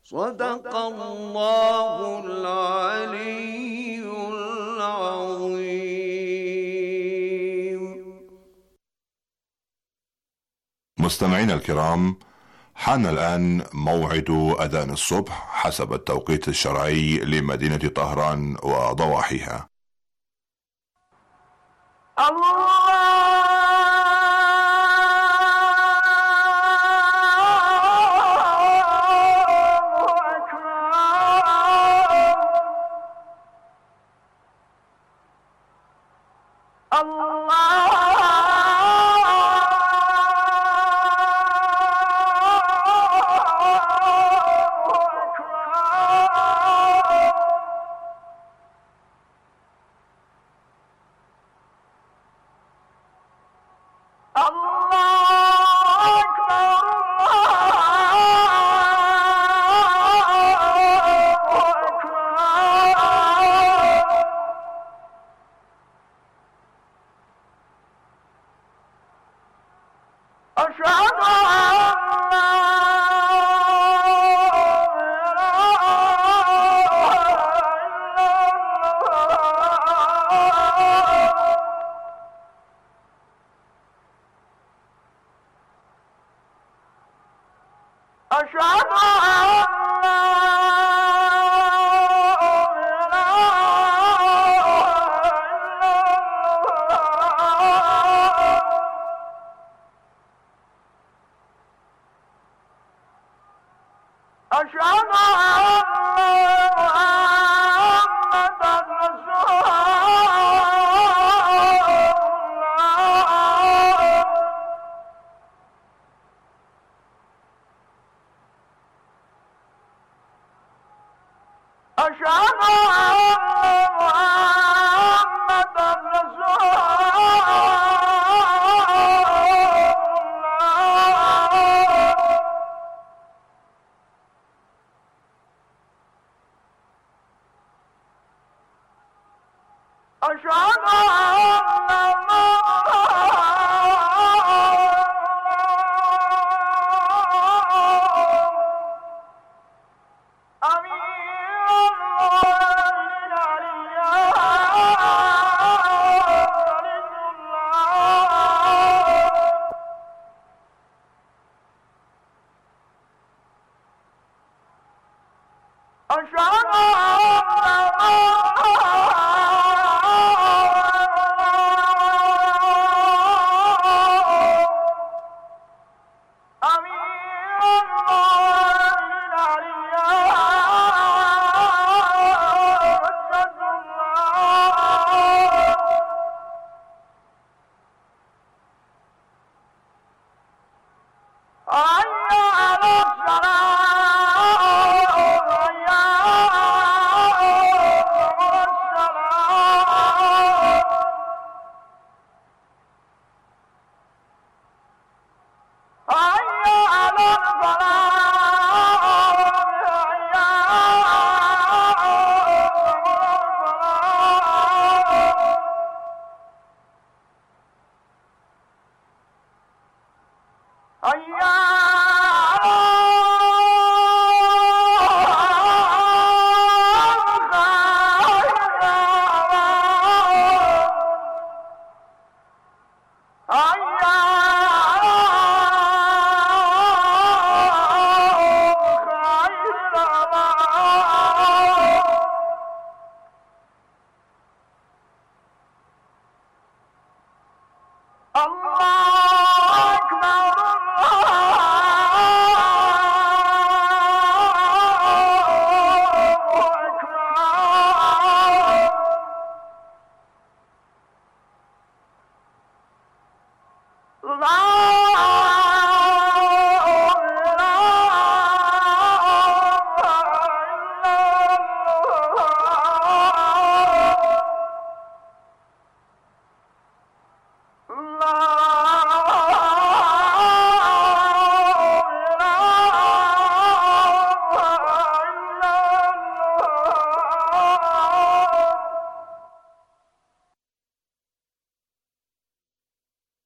صدق الله العلي العظيم. مستمعينا الكرام، حان الآن موعد أذان الصبح حسب التوقيت الشرعي لمدينة طهران وضواحيها.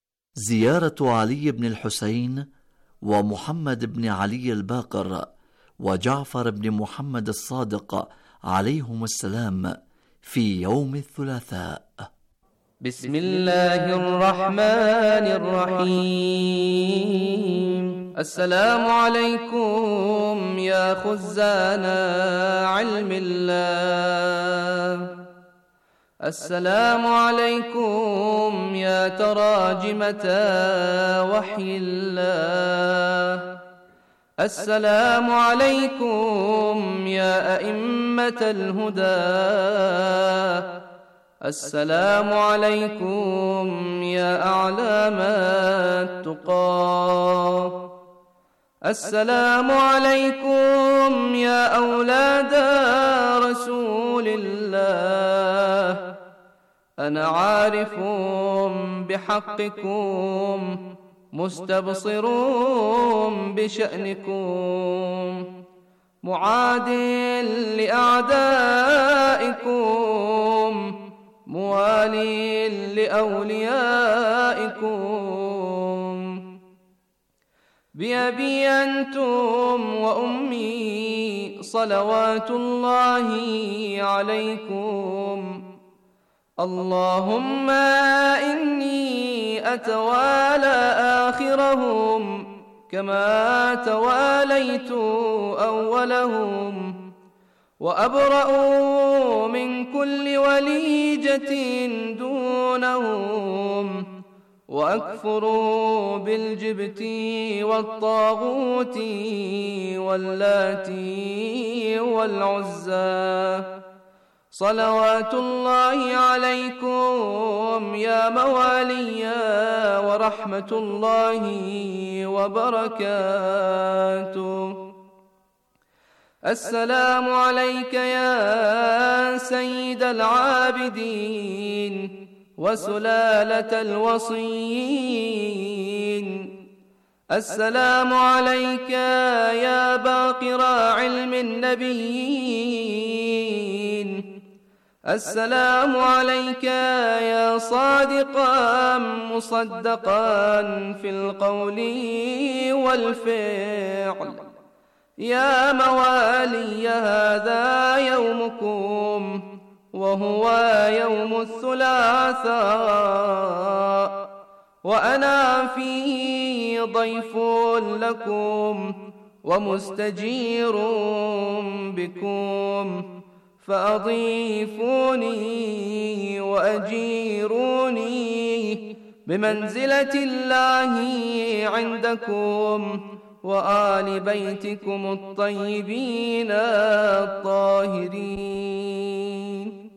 زيارة علي بن الحسين ومحمد بن علي الباقر وجعفر بن محمد الصادق عليهم السلام في يوم الثلاثاء. بسم الله الرحمن الرحيم. السلام عليكم يا خزان علم الله، السلام عليكم يا تراجمة وحي الله، السلام عليكم يا أئمة الهدى، السلام عليكم يا أعلام التقى، السلام عليكم يا أولاد رسول الله، أنا عارف بحقكم مستبصر بشأنكم، معاد لأعدائكم موالي لأوليائكم، بأبي أنتم وأمي صلوات الله عليكم. اللهم إني أتوالى آخرهم كما تواليت أولهم، وأبرأ من كل وليجة دونهم، وأكفر بالجبت والطاغوت واللات والعزى. صلوات الله عليكم يا موالي ورحمة الله وبركاته. السلام عليك يا سيد العابدين وسلالة الوصيين، السلام عليك يا باقر علم النبيين، السلام عليك يا صادقا مصدقا في القول والفعل. يا موالي هذا يومكم وهو يوم الثلاثاء، وأنا فيه ضيف لكم ومستجير بكم، فأضيفوني وأجيروني بمنزلة الله عندكم وآل بيتكم الطيبين الطاهرين.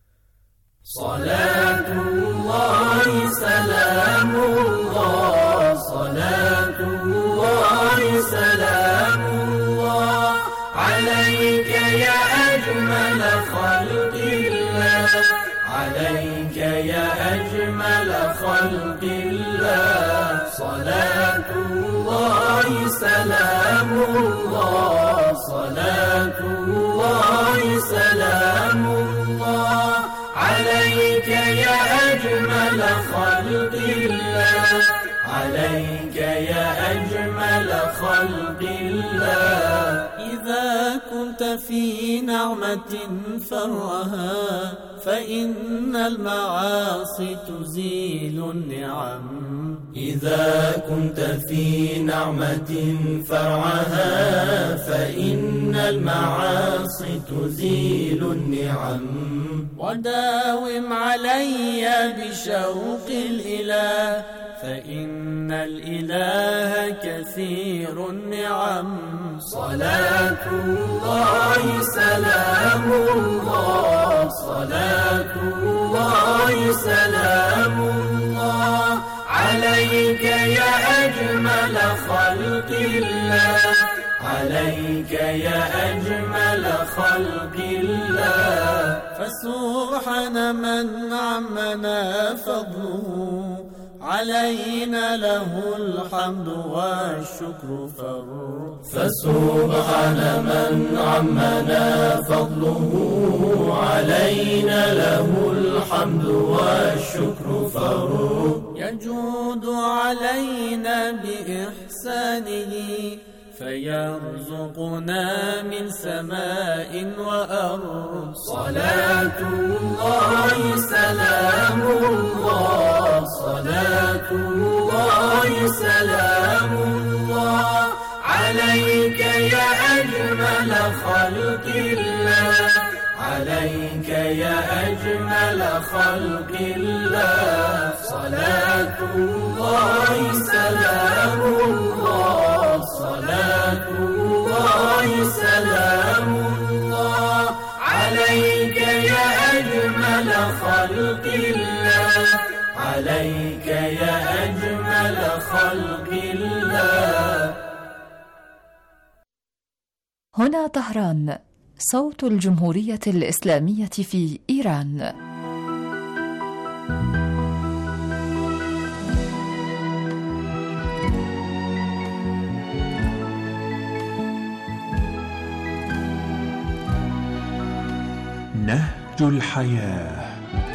صلاة الله سلام الله، صلاة الله سلام الله عليك يا أجمل خلق الله، عليك يا أجمل خلق الله. صلاة الله سلام الله، صلاة الله سلام الله عليك يا أجمل خلق الله، عليك يا أجمل خلق الله. إذا كنت في نعمة فرها فإن المعاصي تزيل النعم، إذا كنت في نعمة فرعها فإن المعاصي تزيل النعم. وداوم علي بشوق الإله فإن الإله كثير النعم. صلاة الله سلام الله، صلاة الله سلام الله عليك يا أجمل خلق الله، عليك يا أجمل خلق الله. فسبحان من عمنا فضله علينا له الحمد والشكر فرد. فسبحان من عمنا فضله علينا له الحمد والشكر فرد. يجود علينا بإحسانه فيرزقنا من سماء وأرض. صلاة الله سلام الله، صلاة الله سلام الله عليك يا أجمل خلق الله، عليك يا أجمل خلق الله. صلاة الله سلام الله، صلاة الله سلام الله عليك يا أجمل خلق الله، عليك يا أجمل خلق الله. هنا طهران، صوت الجمهورية الإسلامية في إيران. نهج الحياة.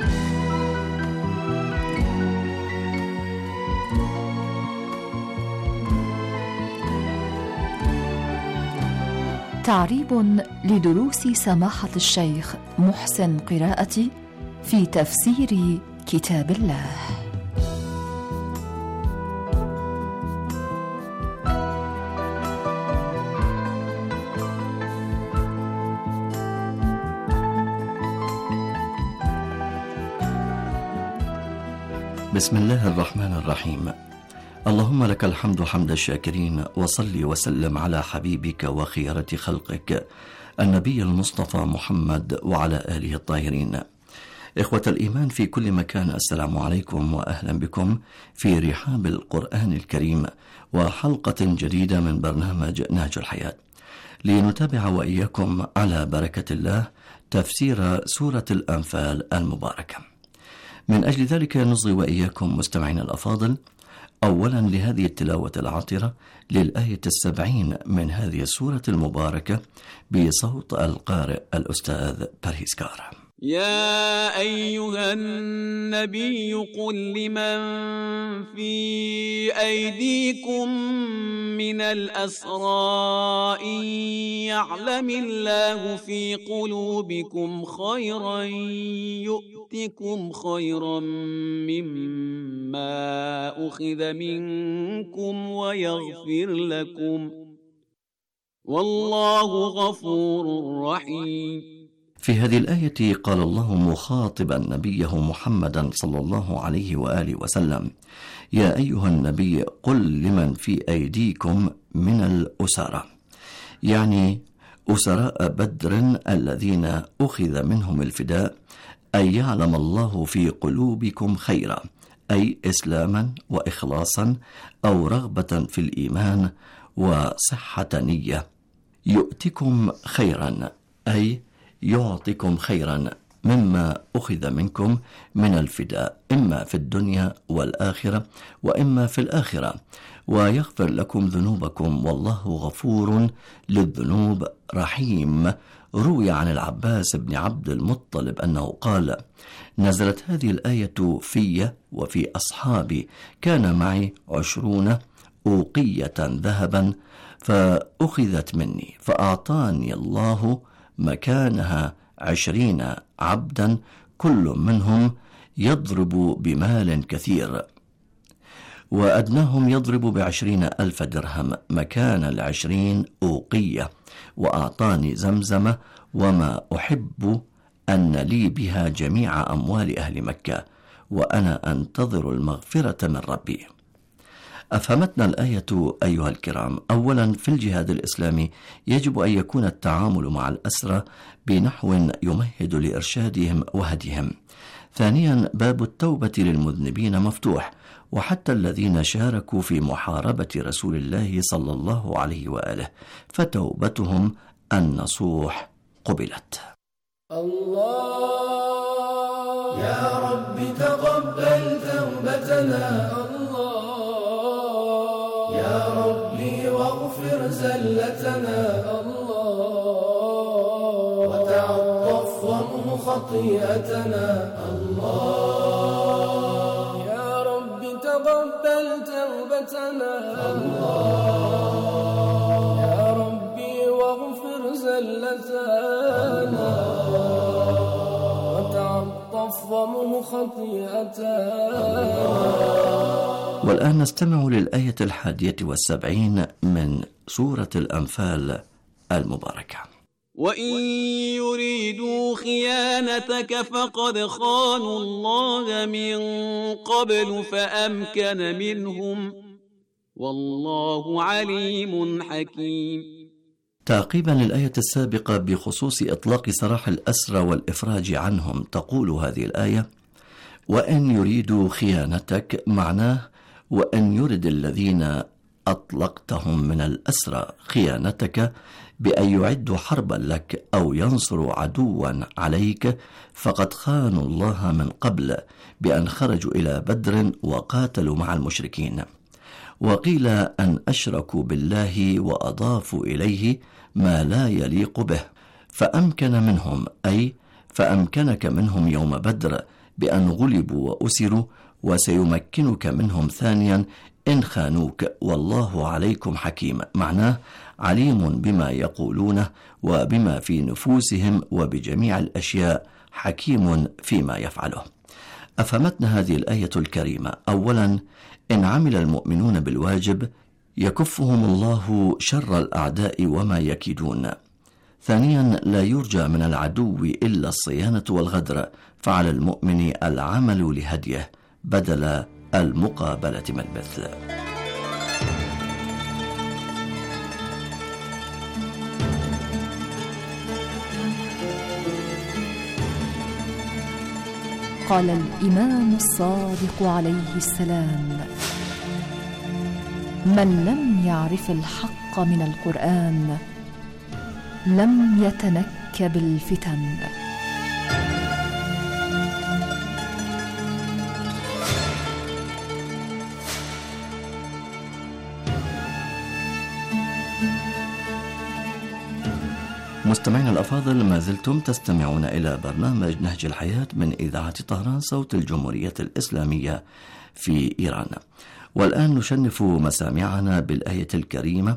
تعريب لدروس سماحة الشيخ محسن قراءتي في تفسير كتاب الله. بسم الله الرحمن الرحيم. اللهم لك الحمد حمد الشاكرين، وصل وسلم على حبيبك وخيرة خلقك النبي المصطفى محمد وعلى آله الطاهرين. إخوة الإيمان في كل مكان، السلام عليكم وأهلا بكم في رحاب القرآن الكريم وحلقة جديدة من برنامج نهج الحياة، لنتابع وإياكم على بركة الله تفسير سورة الأنفال المباركة. من أجل ذلك نصغي وإياكم مستمعين الأفاضل أولا لهذه التلاوة العطرة للآية 70 من هذه السورة المباركة بصوت القارئ الأستاذ بارهيسكار. يا أيها النبي قل لمن في أيديكم من الأسرى إن يعلم الله في قلوبكم خيرا يؤتكم خيرا مما أخذ منكم ويغفر لكم والله غفور رحيم. في هذه الآية قال الله مخاطبا نبيه محمدا صلى الله عليه وآله وسلم: يا أيها النبي قل لمن في أيديكم من الأسرى، يعني أسراء بدر الذين أخذ منهم الفداء، أن يعلم الله في قلوبكم خيرا، أي إسلاما وإخلاصا أو رغبة في الإيمان وصحة نية. يؤتكم خيرا أي يعطيكم خيرا مما أخذ منكم من الفداء، إما في الدنيا والآخرة وإما في الآخرة، ويغفر لكم ذنوبكم والله غفور للذنوب رحيم. روي عن العباس بن عبد المطلب أنه قال: نزلت هذه الآية في وفي أصحابي، كان معي 20 أوقية ذهبا فأخذت مني، فأعطاني الله مكانها 20 عبدا، كل منهم يضرب بمال كثير، وأدناهم يضرب ب20,000 درهم مكان 20 أوقية، وأعطاني زمزم وما أحب أن لي بها جميع أموال أهل مكة، وأنا أنتظر المغفرة من ربي. أفهمتنا الآية أيها الكرام. أولا، في الجهاد الإسلامي يجب أن يكون التعامل مع الأسرى بنحو يمهد لإرشادهم وهديهم. ثانيا، باب التوبة للمذنبين مفتوح، وحتى الذين شاركوا في محاربة رسول الله صلى الله عليه وآله فتوبتهم النصوح قبلت. الله يا رب تقبل توبتنا، يا ربي واغفر زلتنا، وتعطف وامه خطيئتنا. الله يا رب تقبل توبتنا، والآن نستمع للآية 71 من سورة الأنفال المباركة. وإن يريدوا خيانتك فقد خانوا الله من قبل فأمكن منهم والله عليم حكيم. تعقيبا للآية السابقة بخصوص إطلاق سراح الأسرى والإفراج عنهم، تقول هذه الآية: وإن يريدوا خيانتك، معناه وإن يرد الذين أطلقتهم من الأسرى خيانتك بأن يعدوا حربا لك أو ينصروا عدوا عليك فقد خانوا الله من قبل بأن خرجوا إلى بدر وقاتلوا مع المشركين. وقيل أن أشركوا بالله وأضافوا إليه ما لا يليق به، فأمكن منهم، أي فأمكنك منهم يوم بدر بأن غلبوا وأسروا، وسيمكنك منهم ثانيا إن خانوك والله عليكم حكيم، معناه عليم بما يقولونه وبما في نفوسهم وبجميع الأشياء، حكيم فيما يفعله. أفهمتنا هذه الآية الكريمة: أولا، إن عمل المؤمنون بالواجب يكفهم الله شر الأعداء وما يكيدون. ثانيا، لا يرجى من العدو إلا الصيانة والغدر، فعلى المؤمن العمل لهديه بدل المقابلة من مثل. قال الإمام الصادق عليه السلام: من لم يعرف الحق من القرآن لم يتنكب الفتن. مستمعينا الأفاضل، ما زلتم تستمعون إلى برنامج نهج الحياة من إذاعة طهران صوت الجمهورية الإسلامية في إيران. والآن نشنف مسامعنا بالآية الكريمة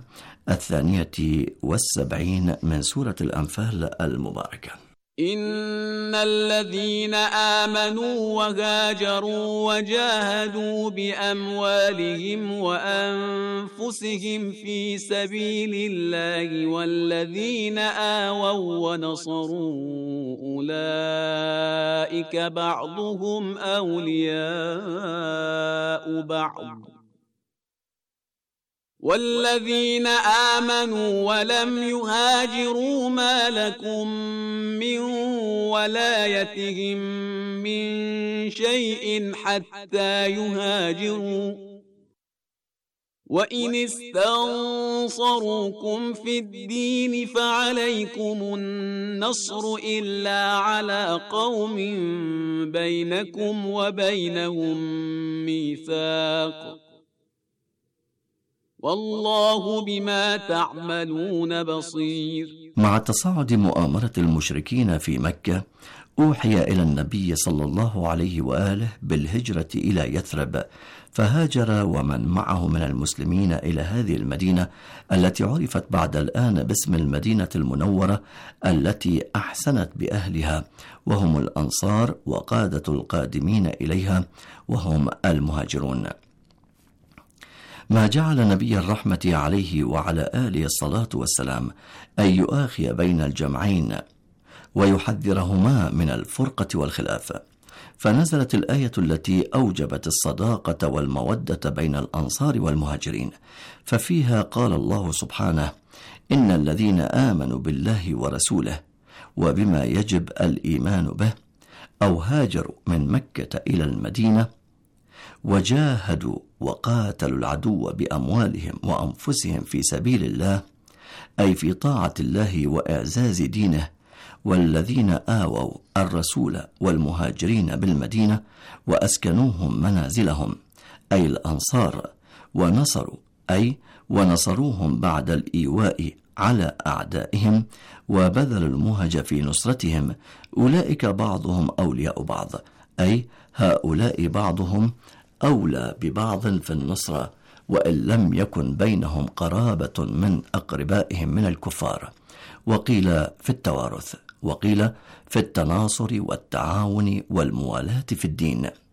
72 من سورة الأنفال المباركة: إن الذين آمنوا وهاجروا وجاهدوا بأموالهم وأنفسهم في سبيل الله والذين آووا ونصروا أولئك بعضهم أولياء بعض والذين آمنوا ولم يهاجروا ما لكم من ولايتهم من شيء حتى يهاجروا وإن استنصروكم في الدين فعليكم النصر إلا على قوم بينكم وبينهم ميثاق والله بما تعملون بصير. مع تصاعد مؤامرة المشركين في مكة، أوحي إلى النبي صلى الله عليه وآله بالهجرة إلى يثرب، فهاجر ومن معه من المسلمين إلى هذه المدينة التي عرفت بعد الآن باسم المدينة المنورة، التي أحسنت بأهلها، وهم الأنصار، وقادة القادمين إليها وهم المهاجرون. ما جعل نبي الرحمة عليه وعلى آله الصلاة والسلام أن يؤاخي بين الجمعين ويحذرهما من الفرقة والخلاف، فنزلت الآية التي أوجبت الصداقة والمودة بين الأنصار والمهاجرين، ففيها قال الله سبحانه: إن الذين آمنوا بالله ورسوله وبما يجب الإيمان به أو هاجروا من مكة إلى المدينة وجاهدوا وقاتلوا العدو بأموالهم وأنفسهم في سبيل الله، أي في طاعة الله وإعزاز دينه، والذين آووا الرسول والمهاجرين بالمدينة وأسكنوهم منازلهم، أي الأنصار، ونصروا، أي ونصروهم بعد الإيواء على أعدائهم وبذلوا المهج في نصرتهم، أولئك بعضهم أولياء بعض، أي هؤلاء بعضهم أولى ببعض في النصرة، وإن لم يكن بينهم قرابة من أقربائهم من الكفار. وقيل في التوارث، وقيل في التناصر والتعاون والموالاة في الدين.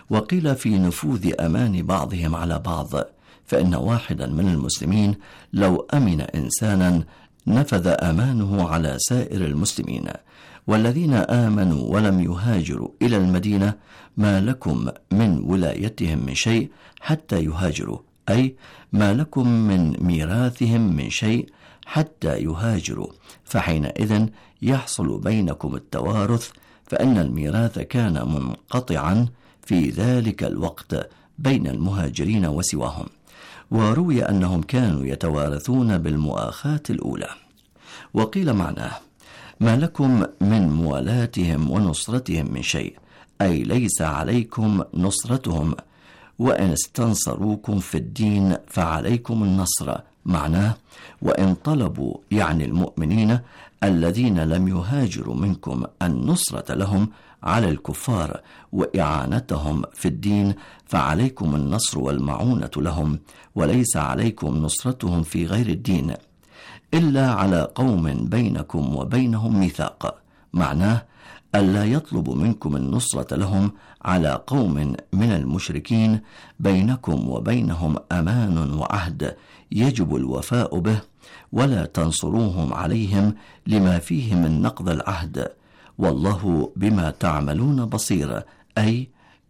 وقيل في نفوذ أمان بعضهم على بعض، فإن واحدا من المسلمين لو أمن إنسانا نفذ أمانه على سائر المسلمين، والذين آمنوا ولم يهاجروا إلى المدينة ما لكم من ولايتهم من شيء حتى يهاجروا، أي ما لكم من ميراثهم من شيء حتى يهاجروا، فحينئذ يحصل بينكم التوارث، فإن الميراث كان منقطعا في ذلك الوقت بين المهاجرين وسواهم. وروي أنهم كانوا يتوارثون بالمؤاخاة الأولى. وقيل معناه ما لكم من موالاتهم ونصرتهم من شيء، أي ليس عليكم نصرتهم، وإن استنصروكم في الدين فعليكم النصر. معناه وإن طلبوا يعني المؤمنين الذين لم يهاجروا منكم النصرة لهم على الكفار وإعانتهم في الدين فعليكم النصر والمعونة لهم، وليس عليكم نصرتهم في غير الدين إلا على قوم بينكم وبينهم ميثاق. معناه ألا يطلب منكم النصرة لهم على قوم من المشركين بينكم وبينهم أمان وعهد يجب الوفاء به، ولا تنصروهم عليهم لما فيه من نقض العهد، والله بما تعملون بصير، أي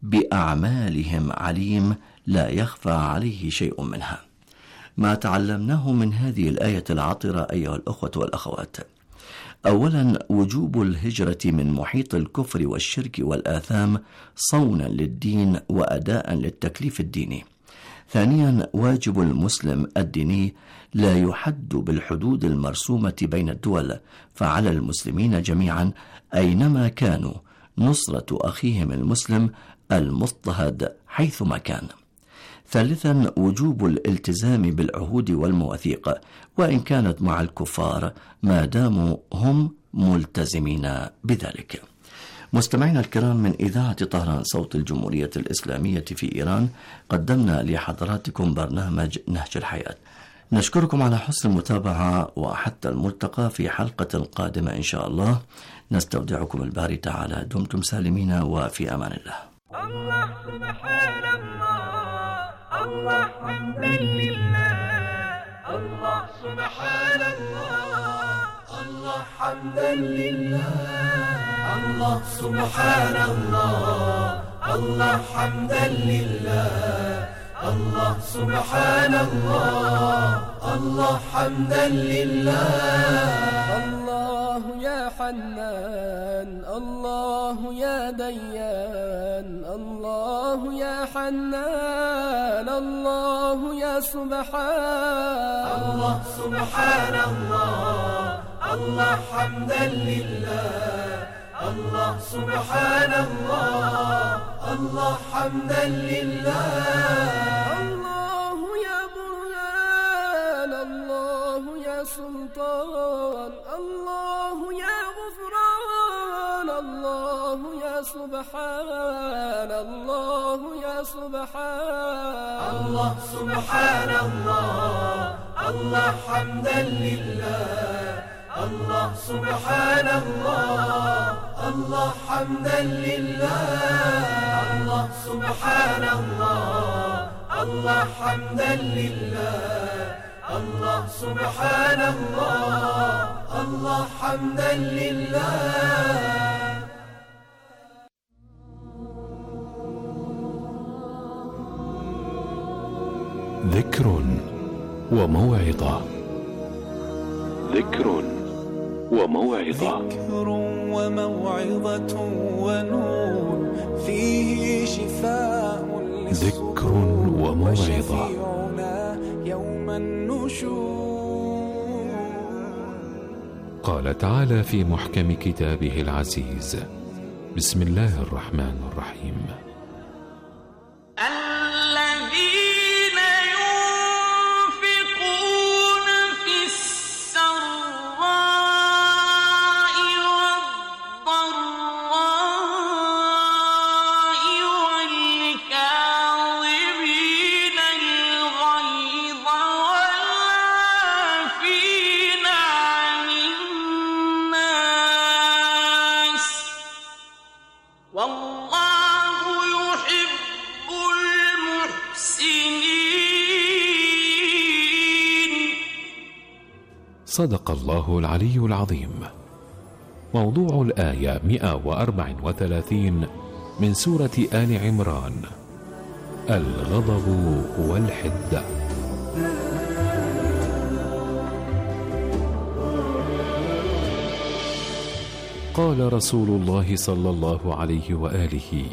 بأعمالهم عليم لا يخفى عليه شيء منها. ما تعلمناه من هذه الآية العطرة أيها الأخوة والأخوات: أولا وجوب الهجرة من محيط الكفر والشرك والآثام صونا للدين وأداء للتكليف الديني. ثانيا واجب المسلم الديني لا يحد بالحدود المرسومة بين الدول، فعلى المسلمين جميعا أينما كانوا نصرة أخيهم المسلم المضطهد حيثما كان. ثالثا وجوب الالتزام بالعهود والمواثيق وإن كانت مع الكفار ما داموا هم ملتزمين بذلك. مستمعينا الكرام، من إذاعة طهران صوت الجمهورية الإسلامية في إيران قدمنا لحضراتكم برنامج نهج الحياة. نشكركم على حسن المتابعة، وحتى الملتقى في حلقة قادمة إن شاء الله. نستودعكم الباري تعالى، دمتم سالمين وفي أمان الله. الله سبحان الله، الله حمدا لله، الله سبحان الله، الله حمدا لله، الله سبحان الله، الله حمدا لله، الله سبحان الله، الله حمدا لله. الله يا حنان، الله يا ديان، الله يا حنان، الله يا سبحان، الله سبحان الله، الله حمدا لله، الله سبحان الله، الله حمدا لله. الله يا برهان، الله يا سلطان، الله يا غفران، الله يا سبحان، الله يا سبحان، الله سبحان الله، الله حمدا لله، الله سبحان الله، الله حمدا لله، الله سبحان الله، الله حمدا لله، الله سبحان الله، الله حمدا لله. ذكر وموعظة، ذكر وموعظة، ذكر وموعظة ونور فيه شفاء ذكر وموعظة يوم النشور. قال تعالى في محكم كتابه العزيز: بسم الله الرحمن الرحيم: والله صدق الله العلي العظيم. موضوع الآية 134 من سورة آل عمران: الغضب والحدة. قال رسول الله صلى الله عليه وآله: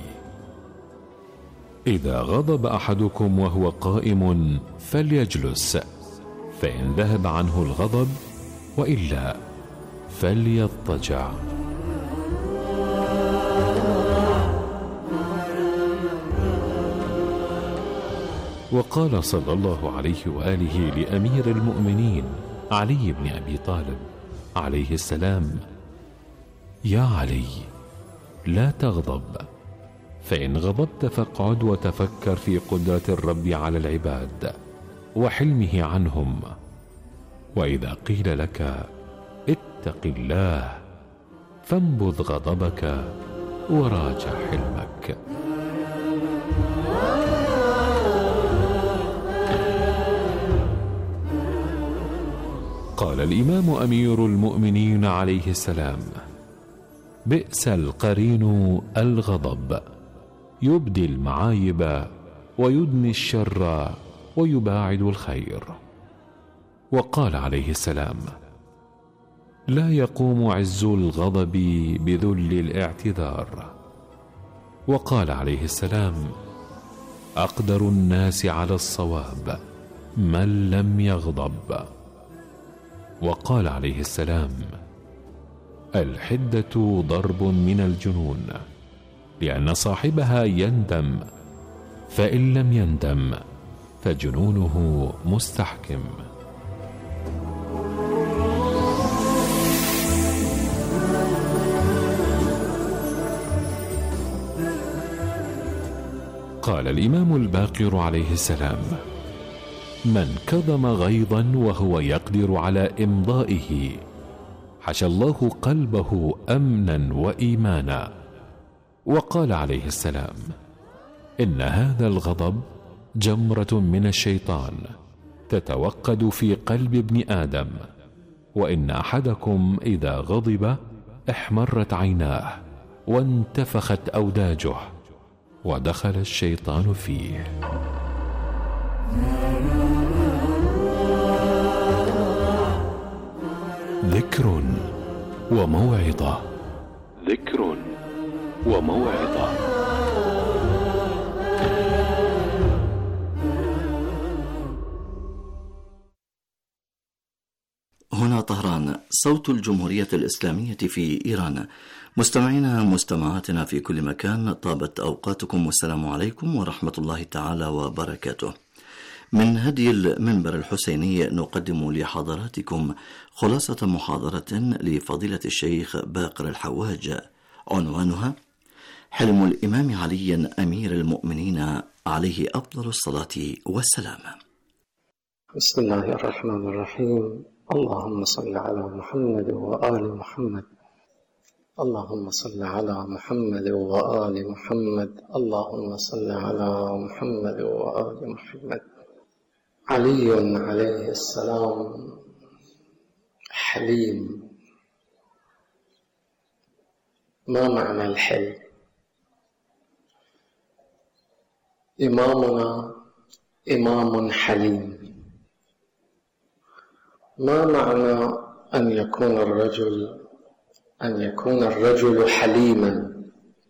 إذا غضب أحدكم وهو قائم فليجلس، فإن ذهب عنه الغضب وإلا فليضطجع. وقال صلى الله عليه وآله لأمير المؤمنين علي بن أبي طالب عليه السلام: يا علي، لا تغضب، فإن غضبت فاقعد وتفكر في قدرة الرب على العباد وحلمه عنهم، وإذا قيل لك اتق الله فانبذ غضبك وراجع حلمك. قال الإمام أمير المؤمنين عليه السلام: بئس القرين الغضب، يبدي المعايب ويدني الشر ويباعد الخير. وقال عليه السلام: لا يقوم عز الغضب بذل الاعتذار. وقال عليه السلام: أقدر الناس على الصواب من لم يغضب. وقال عليه السلام: الحدة ضرب من الجنون، لأن صاحبها يندم، فإن لم يندم فجنونه مستحكم. قال الإمام الباقر عليه السلام: من كظم غيظا وهو يقدر على إمضائه حشى الله قلبه أمنا وإيمانا. وقال عليه السلام: إن هذا الغضب جمرة من الشيطان تتوقد في قلب ابن آدم، وإن أحدكم إذا غضب احمرت عيناه وانتفخت أوداجه ودخل الشيطان فيه. ذكر وموعظة، ذكر وموعظة. هنا طهران، صوت الجمهورية الإسلامية في إيران. مستمعينا مستمعاتنا في كل مكان، طابت أوقاتكم والسلام عليكم ورحمة الله تعالى وبركاته. من هدي المنبر الحسيني نقدم لحضراتكم خلاصة محاضرة لفضيلة الشيخ باقر الحواج، عنوانها: حلم الإمام علي أمير المؤمنين عليه أفضل الصلاة والسلام. بسم الله الرحمن الرحيم. اللهم صل على محمد وآل محمد. اللهم صل على محمد وآل محمد. اللهم صل على محمد وآل محمد. علي عليه السلام حليم. ما معنى الحلم؟ إمامنا إمام حليم. ما معنى أن يكون الرجل حليما؟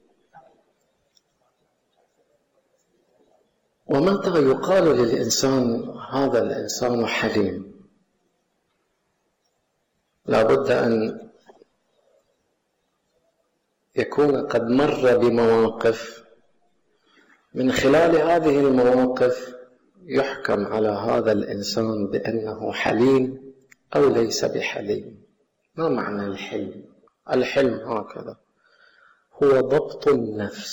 ومتى يقال للإنسان هذا الإنسان حليم؟ لا بد أن يكون قد مر بمواقف، من خلال هذه المواقف يحكم على هذا الإنسان بأنه حليم أو ليس بحليم. ما معنى الحلم؟ الحلم هكذا: هو ضبط النفس.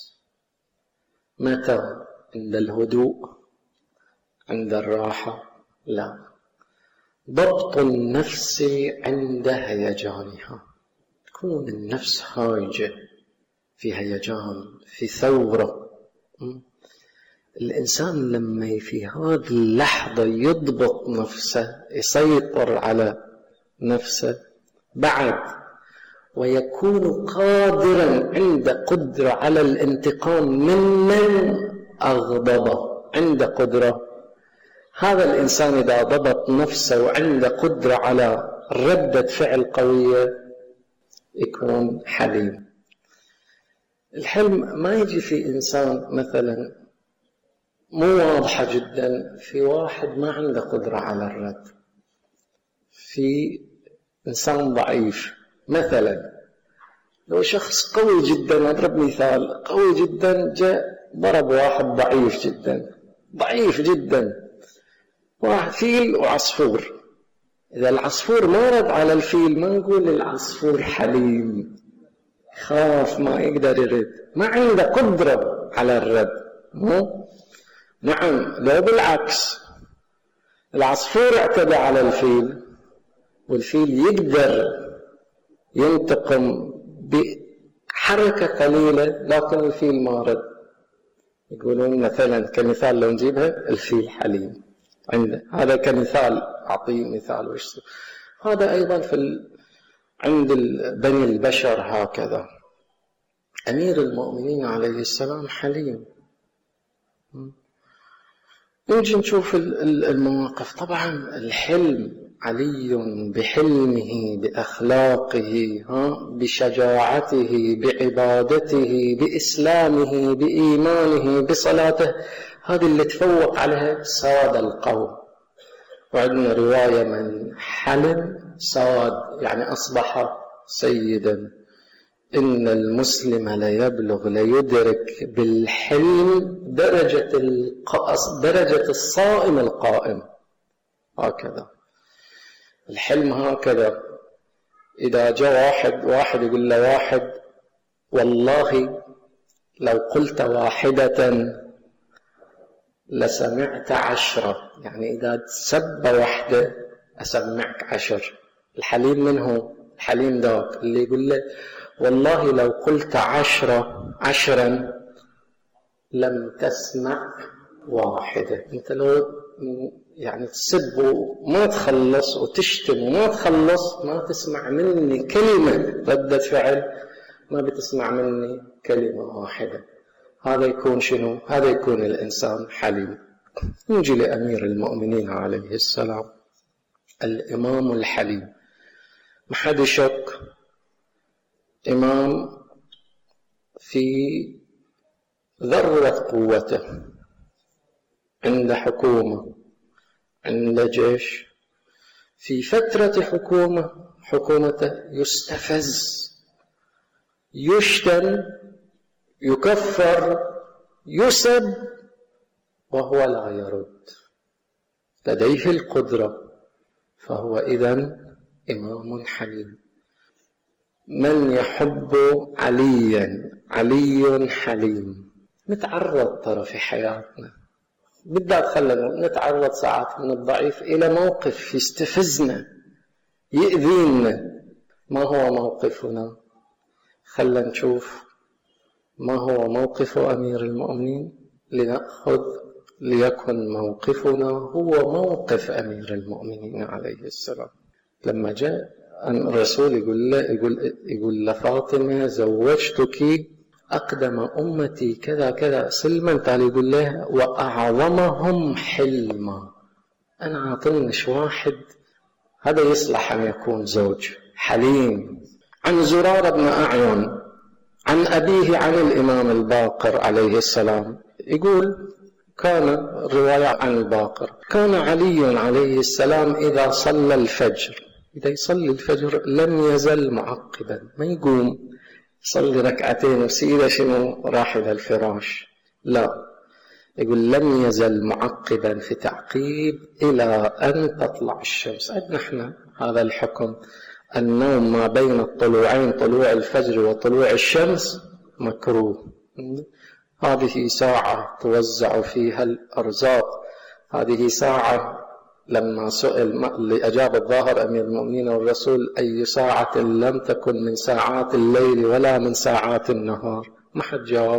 متى؟ عند الهدوء، عند الراحة؟ لا، ضبط النفس عند هيجانها. تكون النفس هايجة، في هيجان، في ثورة. الإنسان لما في هذه اللحظة يضبط نفسه، يسيطر على نفسه بعد، ويكون قادرا عند قدرة على الانتقام ممن أغضبه، عند قدرة. هذا الإنسان إذا ضبط نفسه وعنده قدرة على ردة فعل قوية يكون حليم. الحلم ما يجي في إنسان مثلا مو واضحة جدا، في واحد ما عنده قدرة على الرد، في إنسان ضعيف. مثلا لو شخص قوي جدا، أضرب مثال، قوي جدا جاء ضرب واحد ضعيف جدا، ضعيف جدا، واحد فيل وعصفور. إذا العصفور ما رد على الفيل ما نقول العصفور حليم، خاف ما يقدر يرد، ما عنده قدرة على الرد. نعم، لو بالعكس العصفور اعتدى على الفيل والفيل يقدر ينتقم بحركة قليلة لكن الفيل ما رد، يقولون مثلا كمثال لو نجيبها الفيل حليم عنده. هذا كمثال، أعطيه مثال وش هذا أيضا عند بني البشر هكذا. أمير المؤمنين عليه السلام حليم. نجي نشوف المواقف. طبعا الحلم علي بحلمه، بأخلاقه، بشجاعته، بعبادته، بإسلامه، بإيمانه، بصلاته، هذه اللي تفوق عليها ساد القوم. وعندنا رواية من حلم ساد، يعني أصبح سيدا. إن المسلم ليدرك بالحلم درجة الصائم القائم. هكذا الحلم هكذا. إذا جاء واحد يقول له واحد والله لو قلت واحدة لسمعت 10، يعني إذا سب واحدة أسمعك 10. الحليم منه الحليم ذاك اللي يقول له والله لو قلت 10 لم تسمع واحدة. أنت لو يعني تسب وما تخلص وتشتم وما تخلص، ما تسمع مني كلمة ردة فعل، ما بتسمع مني كلمة واحدة. هذا يكون شنو؟ هذا يكون الإنسان حليم. نجي لأمير المؤمنين عليه السلام، الإمام الحليم. ما حد يشك، إمام في ذروة قوته، عند حكومة، عند جيش، في فترة حكومته يستفز، يشتم، يكفر، يسب، وهو لا يرد، لديه القدرة، فهو إذن إمام حليم. من يحب عليا، علي حليم. نتعرض ترى في حياتنا، بالذات خلنا نتعرض ساعات من الضعيف إلى موقف يستفزنا، يؤذينا. ما هو موقفنا؟ خلنا نشوف ما هو موقف أمير المؤمنين، لنأخذ ليكن موقفنا هو موقف أمير المؤمنين عليه السلام. لما جاء الرسول يقول لفاطمة زوجتك أقدم أمتي كذا كذا سلما، تعالى يقول له وأعظمهم حلما. أنا أعطنش واحد هذا يصلح أن يكون زوج حليم. عن زرار بن أعين عن أبيه عن الإمام الباقر عليه السلام يقول، كان رواية عن الباقر، كان علي عليه السلام إذا صلى الفجر، إذا يصلي الفجر لم يزل معقبا، ما يقوم يصلي ركعتين وسيدة شنو راح إلى الفراش، لا، يقول لم يزل معقبا في تعقيب إلى أن تطلع الشمس. عندنا احنا هذا الحكم، النوم ما بين الطلوعين، طلوع الفجر وطلوع الشمس، مكروه. هذه ساعة توزع فيها الأرزاق، هذه ساعة لما سئل لأجاب الظاهر أمير المؤمنين والرسول أي ساعة لم تكن من ساعات الليل ولا من ساعات النهار، ما حد جاوب،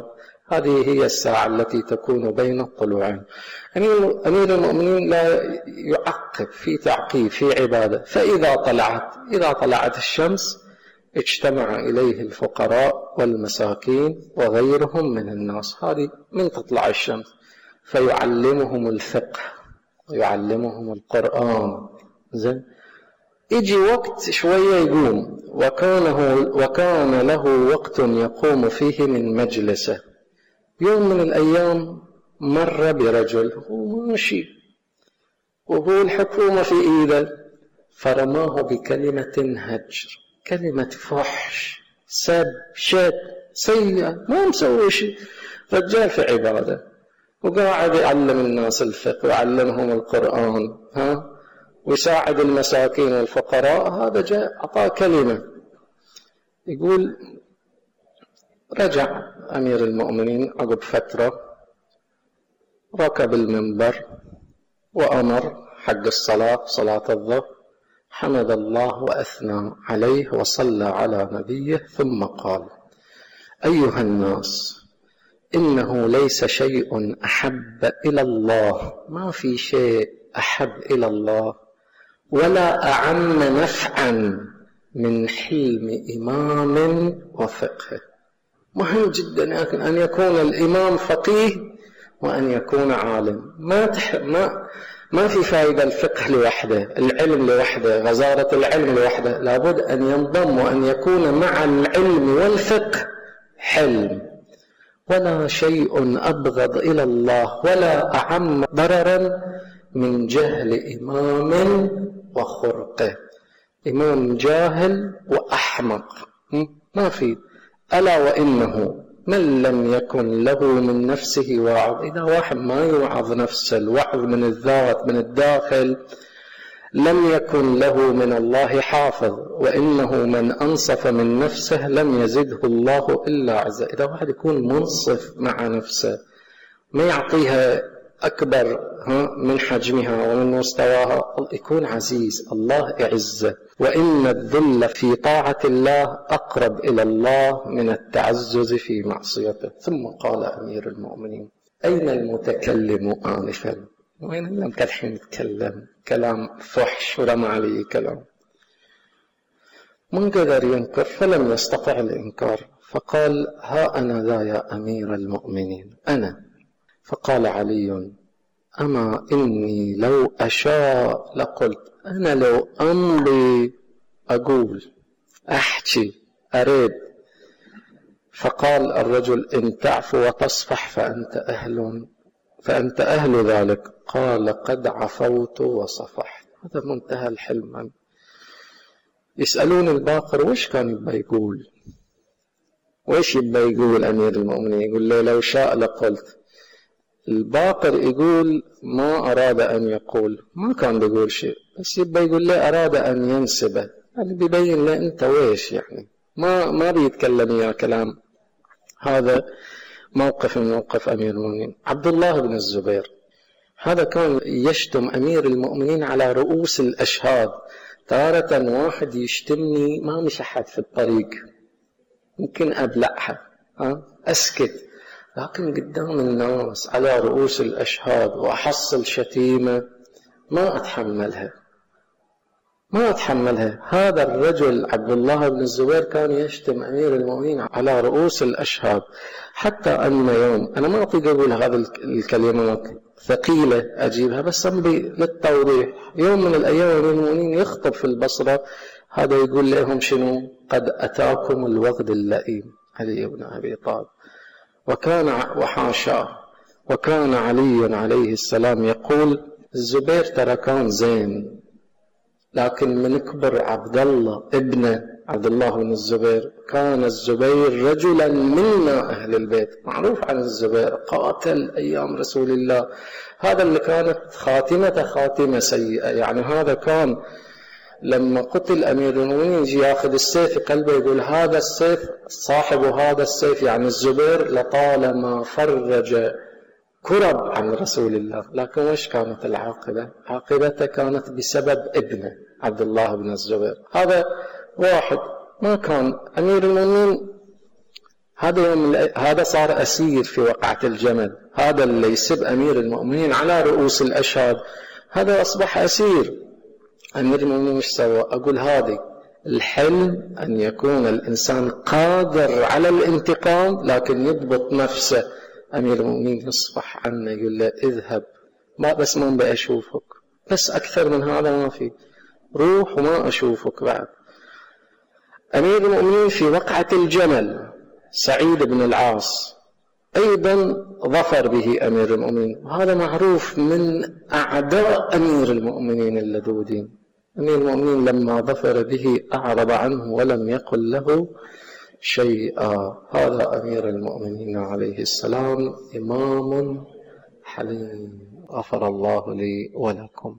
هذه هي الساعة التي تكون بين الطلوعين. أمير المؤمنين لا يعقب في تعقيب في عبادة. فإذا طلعت الشمس اجتمع إليه الفقراء والمساكين وغيرهم من الناس. هذه من تطلع الشمس فيعلمهم الفقه ويعلمهم القرآن. زين، يجي وقت شوية يقوم، وكان له وقت يقوم فيه من مجلسه. يوم من الأيام مر برجل وماشي وهو الحكومة في إيده، فرماه بكلمة هجر، كلمة فحش، سب، شد، سيئة، ما مسوي شيء. رجال في عبادة وقاعد يعلم الناس الفقه ويعلمهم القرآن ويساعد المساكين والفقراء. هذا جاء أعطاه كلمة. يقول رجع أمير المؤمنين عقب فترة، ركب المنبر وأمر حق الصلاة، صلاة الظهر، حمد الله وأثنى عليه وصلى على نبيه، ثم قال: أيها الناس، إنه ليس شيء أحب إلى الله، ما في شيء أحب إلى الله ولا أعم نفعا من حلم إمام وفقه. مهم جدا أن يكون الإمام فقيه وأن يكون عالم. ما في فائدة الفقه لوحده، العلم لوحده، غزارة العلم لوحده. لابد أن ينضم وأن يكون مع العلم والفقه حلم. ولا شيء أبغض إلى الله ولا أعم ضررا من جهل إمام وخرقه. إمام جاهل وأحمق ما في. ألا وإنه من لم يكن له من نفسه واعظ. إذا واحد ما يوعظ نفسه، الوعظ من الذات من الداخل، لم يكن له من الله حافظ. وإنه من أنصف من نفسه لم يزده الله إلا عزا. إذا واحد يكون منصف مع نفسه، ما يعطيها أكبر من حجمها ومن مستواها، يكون عزيز، الله يعزه. وإن الذل في طاعة الله أقرب إلى الله من التعزز في معصيته. ثم قال أمير المؤمنين: أين المتكلم آنفا؟ وين لم كالحين يتكلم كلام فحش ورمى عليه كلام؟ من قدر ينكر فلم يستطع الإنكار، فقال: ها أنا ذا يا أمير المؤمنين، أنا. فقال علي: أما إني لو أشاء لقلت. أنا لو أمضي أقول أحكي أريد. فقال الرجل: إن تعفو وتصفح فأنت أهل ذلك. قال: قد عفوت وصفحت. هذا منتهى الحلم. يسألون الباقر: وش كان يبقى يقول؟ وش يبقى يقول أمير المؤمنين؟ يقول لي لو شاء لقلت. الباقر يقول ما أراد أن يقول، ما كان بيقول شيء، بس يبقى يقول لي أراد أن ينسبه، يعني بيبين له أنت ويش، يعني ما بيتكلم يا كلام. هذا موقف من موقف أمير المؤمنين. عبد الله بن الزبير هذا كان يشتم أمير المؤمنين على رؤوس الأشهاد. تارة واحد يشتمني ما مش أحد في الطريق، ممكن أبلعها أسكت، لكن قدام الناس على رؤوس الأشهاد وأحصل شتيمة ما أتحملها. هذا الرجل عبد الله بن الزبير كان يشتم أمير المؤمنين على رؤوس الأشهاد، حتى أن يوم، أنا ما أطيق أقول هذه الكلمات ثقيلة أجيبها بس أمضي للتوضيح. يوم من الأيام أمير المؤمنين يخطب في البصرة، هذا يقول لهم شنو؟ قد أتاكم الوغد اللئيم علي بن أبي طالب. وكان علي عليه السلام يقول: الزبير ترى كان زين، لكن من كبر عبد الله ابن عبد الله بن الزبير، كان الزبير رجلا منا أهل البيت. معروف عن الزبير قاتل أيام رسول الله، هذا اللي كانت خاتمة سيئة. يعني هذا كان لما قتل أمير المؤمنين يجي ياخذ السيف في قلبه يقول هذا السيف صاحب هذا السيف، يعني الزبير لطالما فرج كرب عن رسول الله. لكن وش كانت العاقبة؟ عاقبته كانت بسبب ابنه عبد الله بن الزبير. هذا واحد ما كان أمير المؤمنين هذا صار أسير في وقعة الجمل، هذا اللي يسب أمير المؤمنين على رؤوس الأشهاد هذا أصبح أسير. أمير المؤمنين مش سوى؟ أقول هذه الحلم أن يكون الإنسان قادر على الانتقام لكن يضبط نفسه. أمير المؤمنين يصبح عنه يقول له اذهب، ما بس ما بأشوفك، بس أكثر من هذا ما في، روح وما أشوفك بعد. أمير المؤمنين في وقعة الجمل سعيد بن العاص أيضا ظفر به أمير المؤمنين، وهذا معروف من أعداء أمير المؤمنين اللدودين. أمير المؤمنين لما ظفر به أعرض عنه ولم يقل له شيئا. هذا أمير المؤمنين عليه السلام إمام حليم، غفر الله لي ولكم.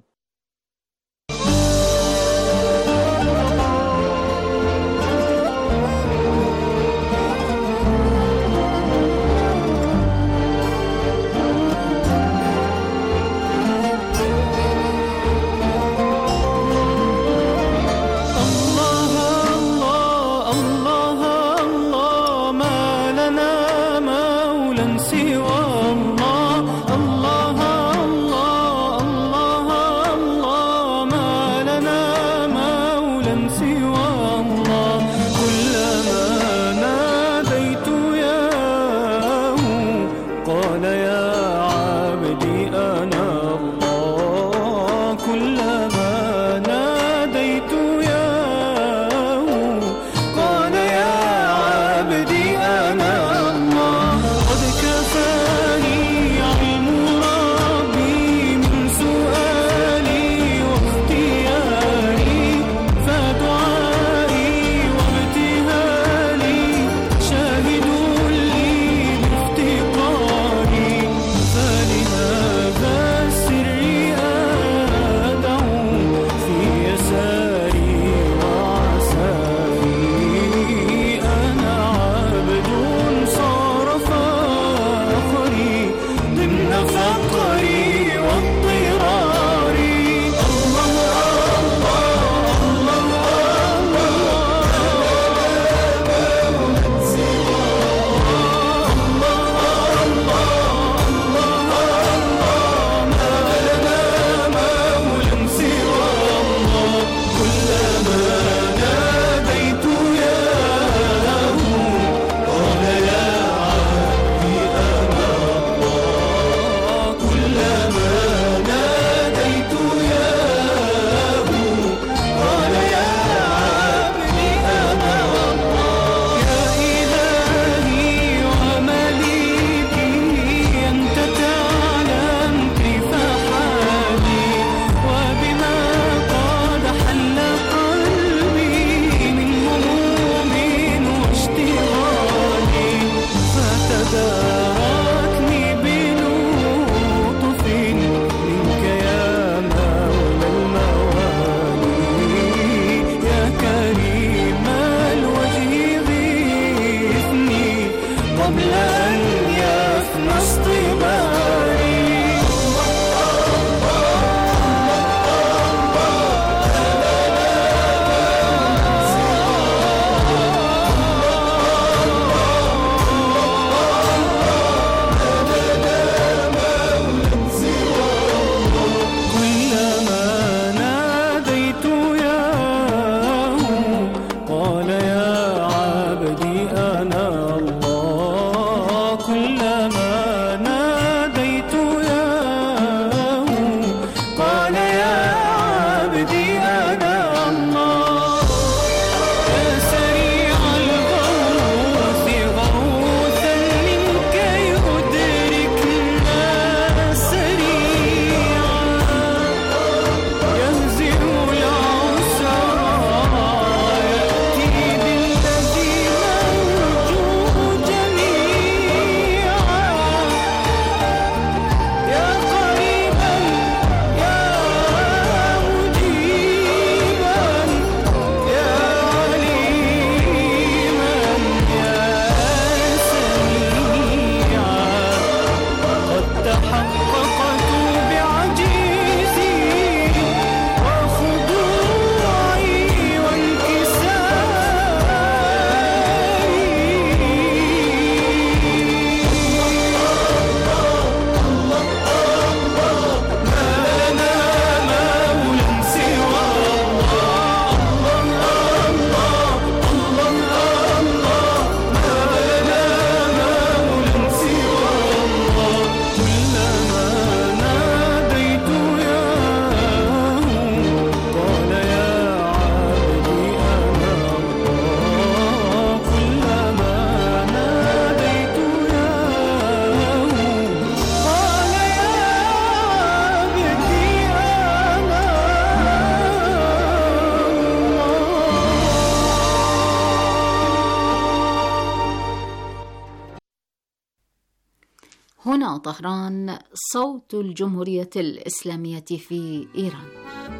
هنا طهران، صوت الجمهورية الإسلامية في إيران.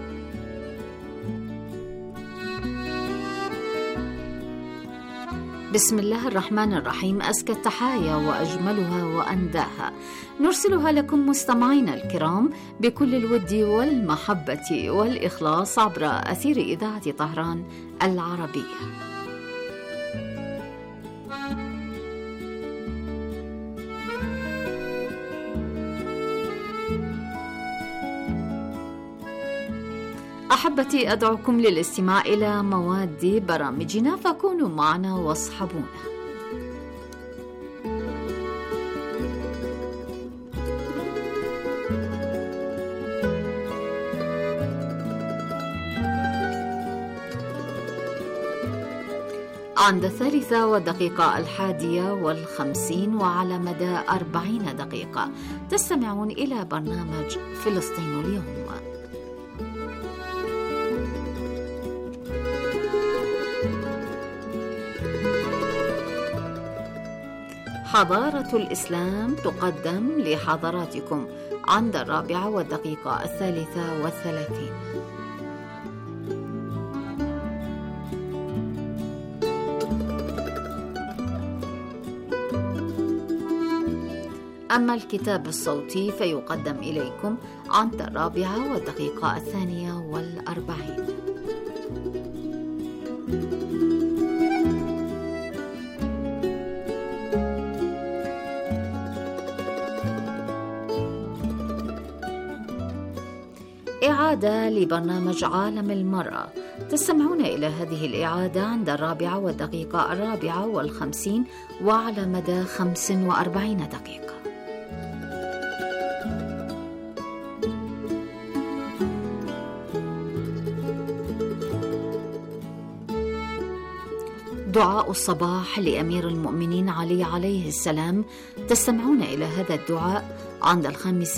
بسم الله الرحمن الرحيم. أزكى التحايا وأجملها وأنداها نرسلها لكم مستمعينا الكرام بكل الود والمحبة والإخلاص عبر أثير إذاعة طهران العربية. أحبتي، أدعوكم للاستماع إلى مواد برامجنا، فكونوا معنا واصحبونا. عند 3:01:50 وعلى مدى 40 دقيقة تستمعون إلى برنامج فلسطين اليوم. حضارة الإسلام تقدم لحضراتكم عند 4:33. أما الكتاب الصوتي فيقدم إليكم عند 4:42. إعادة لبرنامج عالم المرأة، تستمعون إلى هذه الإعادة عند 4:54 وعلى مدى 45 دقيقة. دعاء الصباح لأمير المؤمنين علي عليه السلام، تستمعون إلى هذا الدعاء عند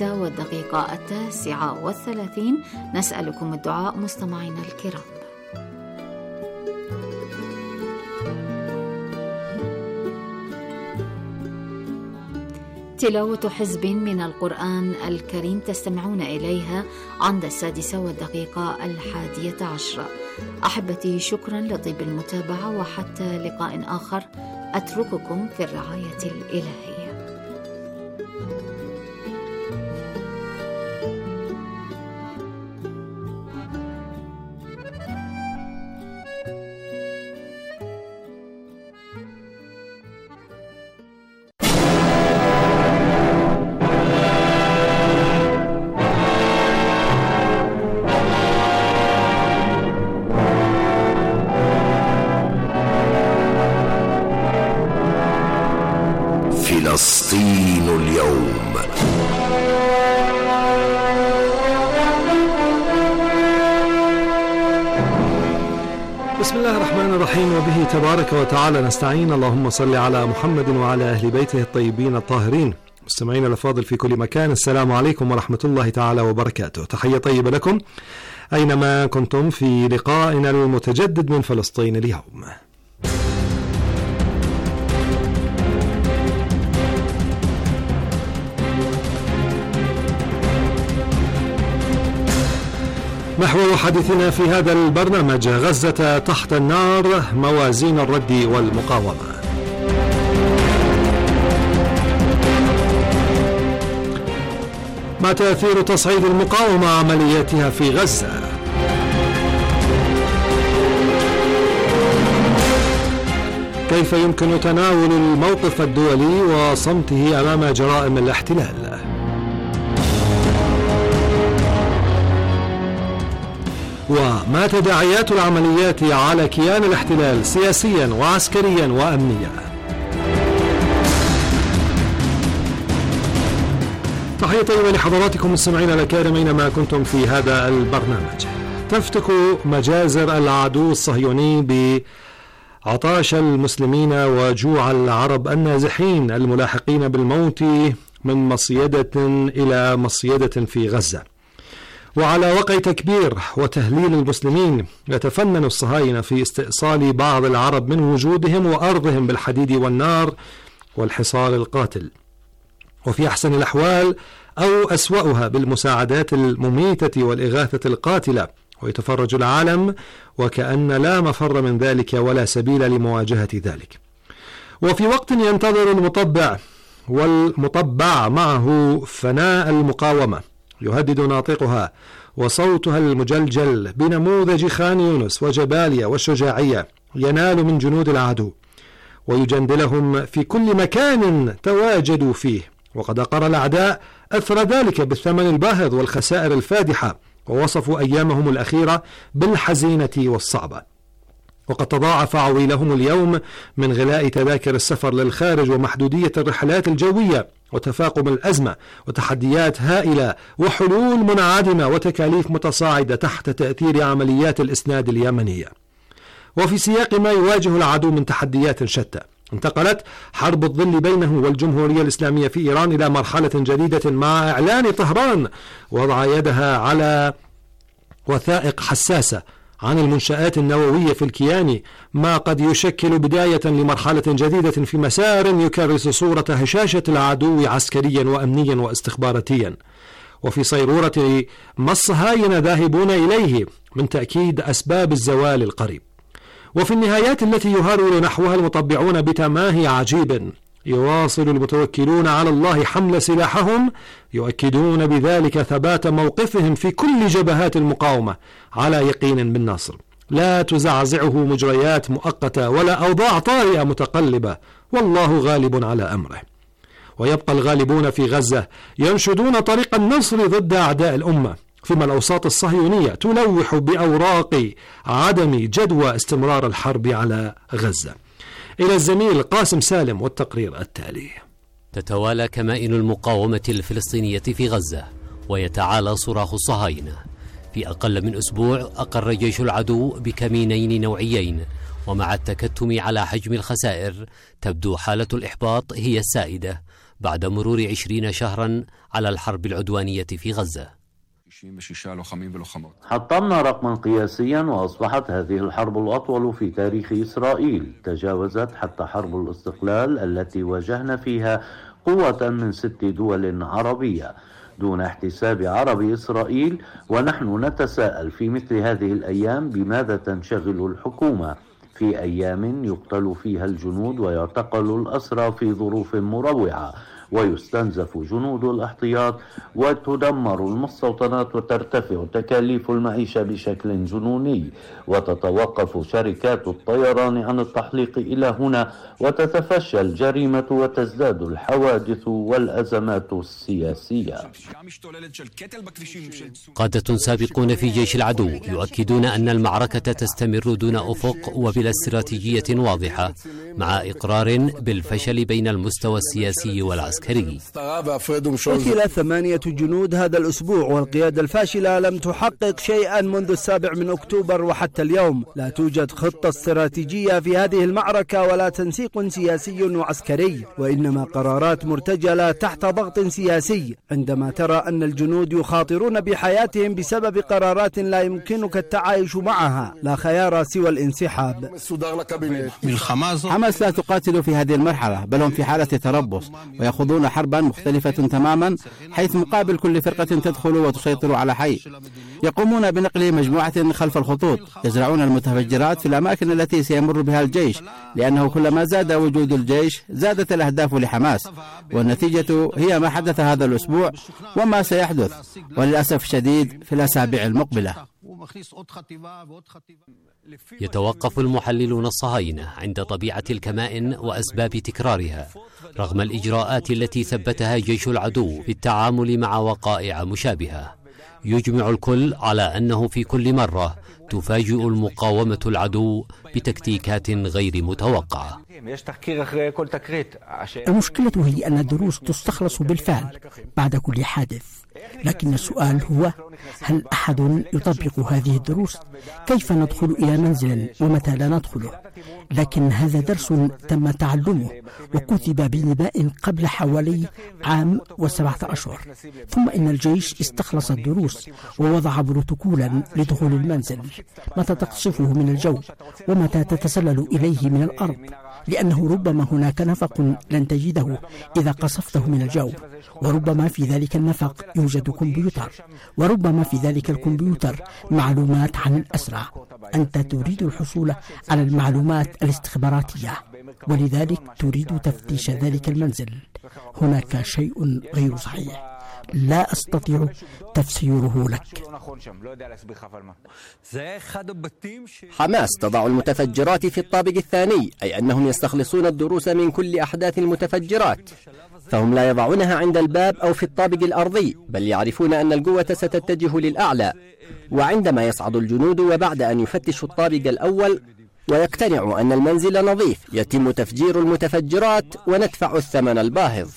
5:39. نسألكم الدعاء مستمعينا الكرام. تلاوة حزب من القرآن الكريم تستمعون إليها عند 6:11. أحبتي، شكرا لطيب المتابعة، وحتى لقاء آخر أترككم في الرعاية الإلهية. فلسطين اليوم. بسم الله الرحمن الرحيم، وبه تبارك وتعالى نستعين. اللهم صل على محمد وعلى أهل بيته الطيبين الطاهرين. مستمعينا الأفاضل في كل مكان، السلام عليكم ورحمة الله تعالى وبركاته. تحية طيبة لكم أينما كنتم في لقائنا المتجدد من فلسطين اليوم. محور حديثنا في هذا البرنامج: غزة تحت النار، موازين الرد والمقاومة. ما تأثير تصعيد المقاومة عملياتها في غزة؟ كيف يمكن تناول الموقف الدولي وصمته أمام جرائم الاحتلال؟ وما تداعيات العمليات على كيان الاحتلال سياسيا وعسكريا وأمنيا؟ تحية طيبة لحضراتكم مستمعينا الأكارم أينما كنتم في هذا البرنامج. تفتك مجازر العدو الصهيوني بعطاش المسلمين وجوع العرب النازحين الملاحقين بالموت من مصيدة إلى مصيدة في غزة. وعلى وقع تكبير وتهليل المسلمين يتفنن الصهاينة في استئصال بعض العرب من وجودهم وأرضهم بالحديد والنار والحصار القاتل. وفي أحسن الأحوال أو أسوأها بالمساعدات المميتة والإغاثة القاتلة، ويتفرج العالم وكأن لا مفر من ذلك ولا سبيل لمواجهة ذلك. وفي وقت ينتظر المطبع والمطبع معه فناء المقاومة، يهدد ناطقها وصوتها المجلجل بنموذج خان يونس وجباليا والشجاعية ينال من جنود العدو ويجندلهم في كل مكان تواجدوا فيه. وقد أقر الأعداء أثر ذلك بالثمن الباهظ والخسائر الفادحة، ووصفوا أيامهم الأخيرة بالحزينة والصعبة. وقد تضاعف عويلهم اليوم من غلاء تذاكر السفر للخارج ومحدودية الرحلات الجوية وتفاقم الأزمة وتحديات هائلة وحلول منعدمة وتكاليف متصاعدة تحت تأثير عمليات الإسناد اليمنية. وفي سياق ما يواجه العدو من تحديات شتى، انتقلت حرب الظل بينه والجمهورية الإسلامية في إيران إلى مرحلة جديدة مع إعلان طهران وضع يدها على وثائق حساسة عن المنشآت النووية في الكيان، ما قد يشكل بداية لمرحلة جديدة في مسار يكرس صورة هشاشة العدو عسكريا وأمنيا واستخباراتيا، وفي صيرورة ما الصهاينة ذاهبون إليه من تأكيد أسباب الزوال القريب. وفي النهايات التي يهرول نحوها المطبعون بتماهي عجيب، يواصل المتوكلون على الله حمل سلاحهم، يؤكدون بذلك ثبات موقفهم في كل جبهات المقاومة على يقين بالنصر، لا تزعزعه مجريات مؤقتة ولا أوضاع طارئة متقلبة، والله غالب على أمره. ويبقى الغالبون في غزة ينشدون طريق النصر ضد أعداء الأمة، ثم الأوساط الصهيونية تلوح بأوراق عدم جدوى استمرار الحرب على غزة. إلى الزميل قاسم سالم والتقرير التالي. تتوالى كمائن المقاومة الفلسطينية في غزة ويتعالى صراخ الصهاينة. في أقل من أسبوع أقر جيش العدو بكمينين نوعيين، ومع التكتم على حجم الخسائر تبدو حالة الإحباط هي السائدة بعد مرور 20 شهرا على الحرب العدوانية في غزة. حطمنا رقما قياسيا، وأصبحت هذه الحرب الأطول في تاريخ إسرائيل، تجاوزت حتى حرب الاستقلال التي واجهنا فيها قوة من 6 دول عربية دون احتساب عرب إسرائيل. ونحن نتساءل في مثل هذه الأيام بماذا تنشغل الحكومة في أيام يقتل فيها الجنود ويعتقل الأسرى في ظروف مروعة، ويستنزف جنود الاحتياط، وتدمر المستوطنات، وترتفع تكاليف المعيشة بشكل جنوني، وتتوقف شركات الطيران عن التحليق إلى هنا، وتتفشى الجريمة، وتزداد الحوادث والأزمات السياسية. قادة سابقون في جيش العدو يؤكدون أن المعركة تستمر دون أفق وبلا استراتيجية واضحة، مع إقرار بالفشل بين المستوى السياسي والعسكري. قتل 8 جنود هذا الأسبوع، والقيادة الفاشلة لم تحقق شيئا منذ 7 أكتوبر وحتى اليوم. لا توجد خطة استراتيجية في هذه المعركة ولا تنسيق سياسي وعسكري، وإنما قرارات مرتجلة تحت ضغط سياسي. عندما ترى أن الجنود يخاطرون بحياتهم بسبب قرارات لا يمكنك التعايش معها، لا خيار سوى الانسحاب. حماس لا تقاتل في هذه المرحلة، بل هم في حالة تربص، ويخوضون حربا مختلفة تماما، حيث مقابل كل فرقة تدخل وتسيطر على حي يقومون بنقل مجموعة خلف الخطوط، يزرعون المتفجرات في الأماكن التي سيمر بها الجيش، لأنه كلما زاد وجود الجيش زادت الأهداف لحماس، والنتيجة هي ما حدث هذا الأسبوع وما سيحدث وللأسف الشديد في الأسابيع المقبلة. يتوقف المحللون الصهاينة عند طبيعة الكمائن وأسباب تكرارها، رغم الإجراءات التي ثبتها جيش العدو في التعامل مع وقائع مشابهة. يجمع الكل على أنه في كل مرة تفاجئ المقاومة العدو بتكتيكات غير متوقعة. المشكلة هي أن الدروس تستخلص بالفعل بعد كل حادث، لكن السؤال هو هل أحد يطبق هذه الدروس؟ كيف ندخل إلى منزل ومتى لا ندخله؟ لكن هذا درس تم تعلمه وكتب بنداء قبل حوالي عام و7 أشهر. ثم إن الجيش استخلص الدروس ووضع بروتوكولا لدخول المنزل، متى تقصفه من الجو ومتى تتسلل إليه من الأرض، لأنه ربما هناك نفق لن تجده إذا قصفته من الجو، وربما في ذلك النفق يوجد كمبيوتر، وربما في ذلك الكمبيوتر معلومات عن الأسرى. أنت تريد الحصول على المعلومات الاستخباراتية، ولذلك تريد تفتيش ذلك المنزل. هناك شيء غير صحيح، لا أستطيع تفسيره لك. حماس تضع المتفجرات في الطابق الثاني، أي أنهم يستخلصون الدروس من كل أحداث المتفجرات، فهم لا يضعونها عند الباب أو في الطابق الأرضي، بل يعرفون أن القوة ستتجه للأعلى. وعندما يصعد الجنود وبعد أن يفتشوا الطابق الأول ويقتنعوا أن المنزل نظيف، يتم تفجير المتفجرات وندفع الثمن الباهظ.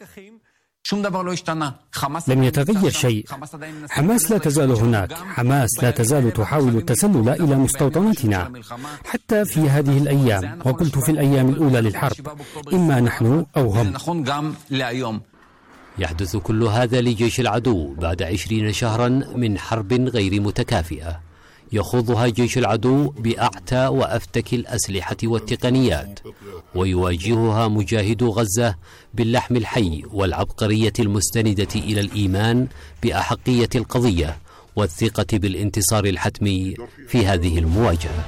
لم يتغير شيء. حماس لا تزال هناك، حماس لا تزال تحاول التسلل إلى مستوطنتنا حتى في هذه الأيام، وقلت في الأيام الأولى للحرب إما نحن أو هم. يحدث كل هذا لجيش العدو بعد 20 شهرا من حرب غير متكافئة يخوضها جيش العدو بأعتى وأفتك الأسلحة والتقنيات، ويواجهها مجاهدو غزة باللحم الحي والعبقرية المستندة إلى الإيمان بأحقية القضية والثقة بالانتصار الحتمي في هذه المواجهة.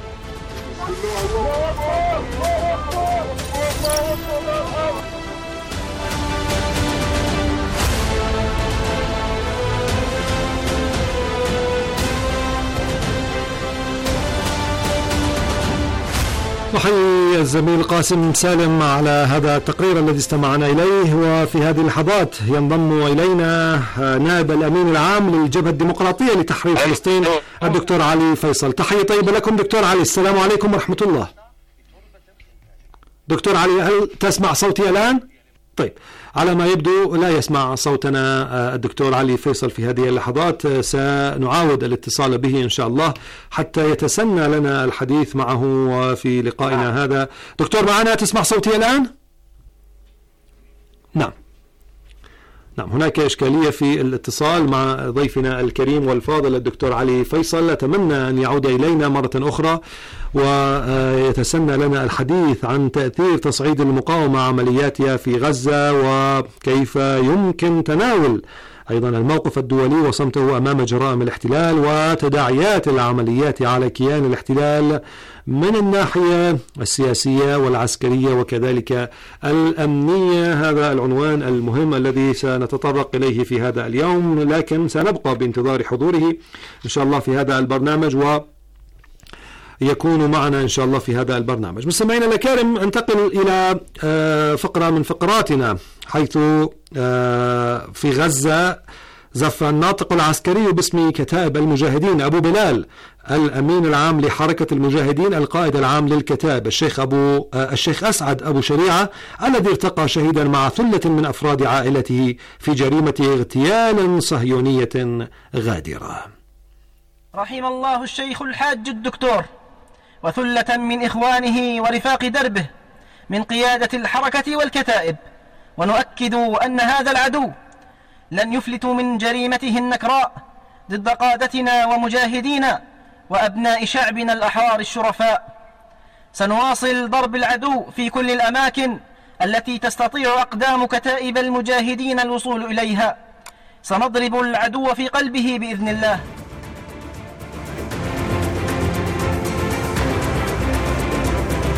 نحيي الزميل قاسم سالم على هذا التقرير الذي استمعنا إليه. وفي هذه اللحظات ينضم إلينا نائب الأمين العام للجبهة الديمقراطية لتحرير فلسطين الدكتور علي فيصل. تحية طيبة لكم دكتور علي، السلام عليكم ورحمة الله. دكتور علي، هل تسمع صوتي الآن؟ طيب، على ما يبدو لا يسمع صوتنا الدكتور علي فيصل في هذه اللحظات. سنعاود الاتصال به إن شاء الله حتى يتسنى لنا الحديث معه في لقائنا هذا. دكتور معنا، تسمع صوتي الآن؟ نعم، هناك إشكالية في الاتصال مع ضيفنا الكريم والفاضل الدكتور علي فيصل. أتمنى أن يعود إلينا مرة أخرى ويتسنى لنا الحديث عن تأثير تصعيد المقاومة عملياتها في غزة، وكيف يمكن تناول أيضا الموقف الدولي وصمته أمام جرائم الاحتلال وتداعيات العمليات على كيان الاحتلال من الناحية السياسية والعسكرية وكذلك الأمنية. هذا العنوان المهم الذي سنتطرق إليه في هذا اليوم، لكن سنبقى بانتظار حضوره إن شاء الله في هذا البرنامج ويكون معنا إن شاء الله في هذا البرنامج. مستمعينا الكرام، انتقل إلى فقرة من فقراتنا، حيث في غزة زف الناطق العسكري باسم كتائب المجاهدين أبو بلال الأمين العام لحركة المجاهدين القائد العام للكتائب الشيخ أسعد أبو شريعة، الذي ارتقى شهيدا مع ثلة من أفراد عائلته في جريمة اغتيال صهيونية غادرة. رحم الله الشيخ الحاج الدكتور وثلة من إخوانه ورفاق دربه من قيادة الحركة والكتائب، ونؤكد أن هذا العدو لن يفلتوا من جريمته النكراء ضد قادتنا ومجاهدينا وأبناء شعبنا الأحرار الشرفاء. سنواصل ضرب العدو في كل الأماكن التي تستطيع أقدام كتائب المجاهدين الوصول إليها. سنضرب العدو في قلبه بإذن الله.